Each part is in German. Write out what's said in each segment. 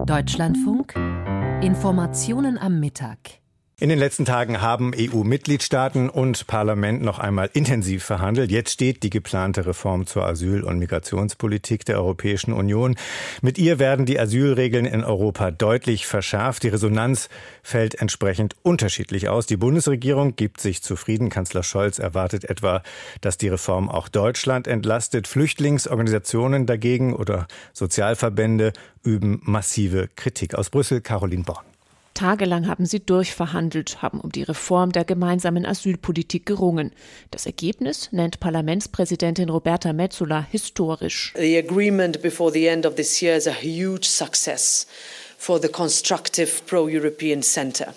Deutschlandfunk Informationen am Mittag. In den letzten Tagen haben EU-Mitgliedstaaten und Parlament noch einmal intensiv verhandelt. Jetzt steht die geplante Reform zur Asyl- und Migrationspolitik der Europäischen Union. Mit ihr werden die Asylregeln in Europa deutlich verschärft. Die Resonanz fällt entsprechend unterschiedlich aus. Die Bundesregierung gibt sich zufrieden. Kanzler Scholz erwartet etwa, dass die Reform auch Deutschland entlastet. Flüchtlingsorganisationen dagegen oder Sozialverbände üben massive Kritik. Aus Brüssel, Caroline Born. Tagelang haben sie durchverhandelt, haben um die Reform der gemeinsamen Asylpolitik gerungen. Das Ergebnis nennt Parlamentspräsidentin Roberta Metsola historisch. The agreement before the end of this year is a huge success for the constructive pro-European center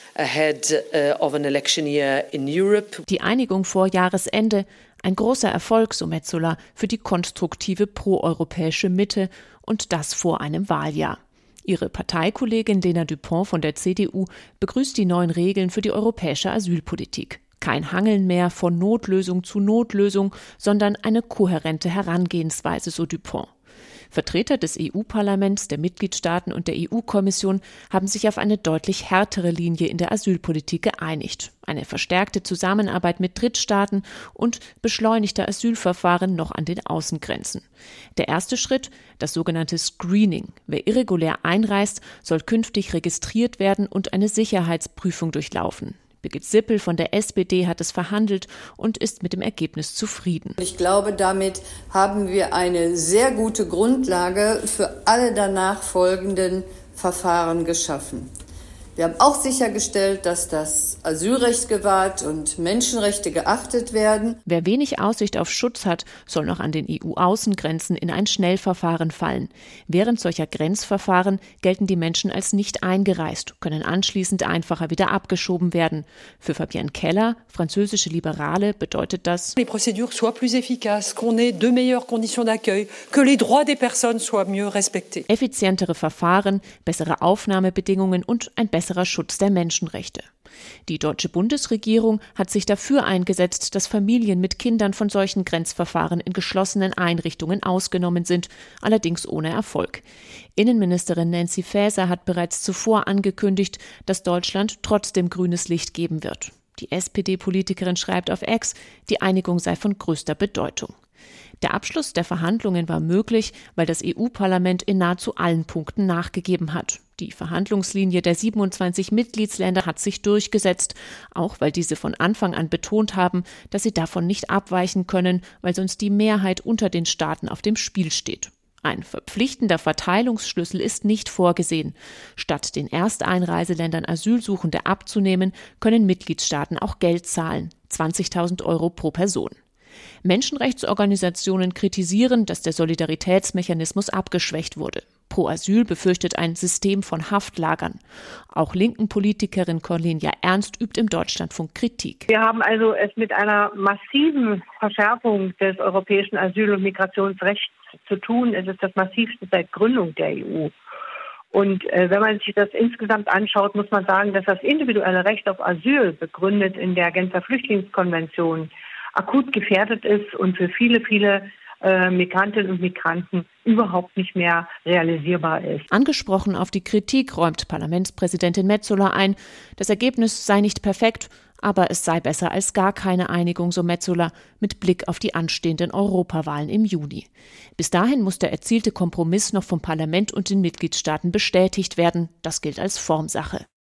ahead of an election year in Europe. Die Einigung vor Jahresende, ein großer Erfolg, so Metsola, für die konstruktive proeuropäische Mitte und das vor einem Wahljahr. Ihre Parteikollegin Lena Dupont von der CDU begrüßt die neuen Regeln für die europäische Asylpolitik. Kein Hangeln mehr von Notlösung zu Notlösung, sondern eine kohärente Herangehensweise, so Dupont. Vertreter des EU-Parlaments, der Mitgliedstaaten und der EU-Kommission haben sich auf eine deutlich härtere Linie in der Asylpolitik geeinigt. Eine verstärkte Zusammenarbeit mit Drittstaaten und beschleunigte Asylverfahren noch an den Außengrenzen. Der erste Schritt, das sogenannte Screening. Wer irregulär einreist, soll künftig registriert werden und eine Sicherheitsprüfung durchlaufen. Birgit Sippel von der SPD hat es verhandelt und ist mit dem Ergebnis zufrieden. Ich glaube, damit haben wir eine sehr gute Grundlage für alle danach folgenden Verfahren geschaffen. Wir haben auch sichergestellt, dass das Asylrecht gewahrt und Menschenrechte geachtet werden. Wer wenig Aussicht auf Schutz hat, soll noch an den EU-Außengrenzen in ein Schnellverfahren fallen. Während solcher Grenzverfahren gelten die Menschen als nicht eingereist, können anschließend einfacher wieder abgeschoben werden. Für Fabienne Keller, französische Liberale, bedeutet das, les procédures soient plus efficaces, qu'on ait de meilleures conditions d'accueil, que les droits des personnes soient mieux respectés. Effizientere Verfahren, bessere Aufnahmebedingungen und ein besserer Schutz der Menschenrechte. Die deutsche Bundesregierung hat sich dafür eingesetzt, dass Familien mit Kindern von solchen Grenzverfahren in geschlossenen Einrichtungen ausgenommen sind, allerdings ohne Erfolg. Innenministerin Nancy Faeser hat bereits zuvor angekündigt, dass Deutschland trotzdem grünes Licht geben wird. Die SPD-Politikerin schreibt auf X, die Einigung sei von größter Bedeutung. Der Abschluss der Verhandlungen war möglich, weil das EU-Parlament in nahezu allen Punkten nachgegeben hat. Die Verhandlungslinie der 27 Mitgliedsländer hat sich durchgesetzt, auch weil diese von Anfang an betont haben, dass sie davon nicht abweichen können, weil sonst die Mehrheit unter den Staaten auf dem Spiel steht. Ein verpflichtender Verteilungsschlüssel ist nicht vorgesehen. Statt den Ersteinreiseländern Asylsuchende abzunehmen, können Mitgliedstaaten auch Geld zahlen, 20.000 € pro Person. Menschenrechtsorganisationen kritisieren, dass der Solidaritätsmechanismus abgeschwächt wurde. Pro Asyl befürchtet ein System von Haftlagern. Auch linken Politikerin Cornelia Ernst übt im Deutschlandfunk Kritik. Wir haben also es mit einer massiven Verschärfung des europäischen Asyl- und Migrationsrechts zu tun. Es ist das massivste seit Gründung der EU. Und wenn man sich das insgesamt anschaut, muss man sagen, dass das individuelle Recht auf Asyl, begründet in der Genfer Flüchtlingskonvention, akut gefährdet ist und für viele Migrantinnen und Migranten überhaupt nicht mehr realisierbar ist. Angesprochen auf die Kritik räumt Parlamentspräsidentin Metsola ein, das Ergebnis sei nicht perfekt, aber es sei besser als gar keine Einigung, so Metsola, mit Blick auf die anstehenden Europawahlen im Juni. Bis dahin muss der erzielte Kompromiss noch vom Parlament und den Mitgliedstaaten bestätigt werden. Das gilt als Formsache.